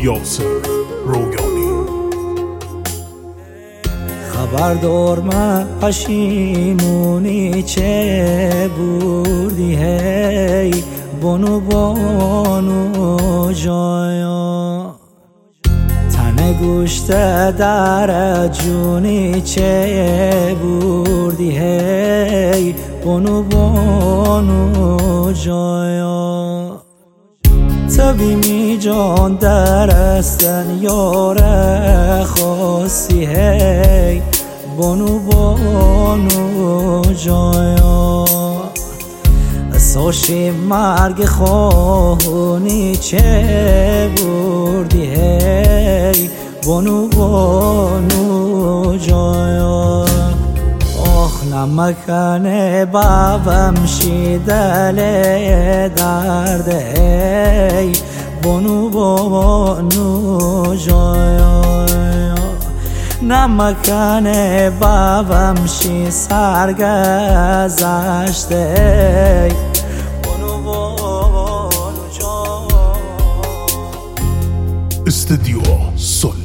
یاسر رویانی. خبردار من پشیمونی چه بودی هی بانو بانو جایا، تن گوشت در جونی چه بودی هی بانو بانو جایا. تبی می جان درستن یار خاصی هی بانو بانو جایا. ساشی مرگ خواهونی چه بردی هی بانو بانو جایا. آخ نمکنه بابم شی دل درد ای بانو بانو جایا. نمکنه بابم شی سرگذشت ای بانو بانو جایا. استدیو سل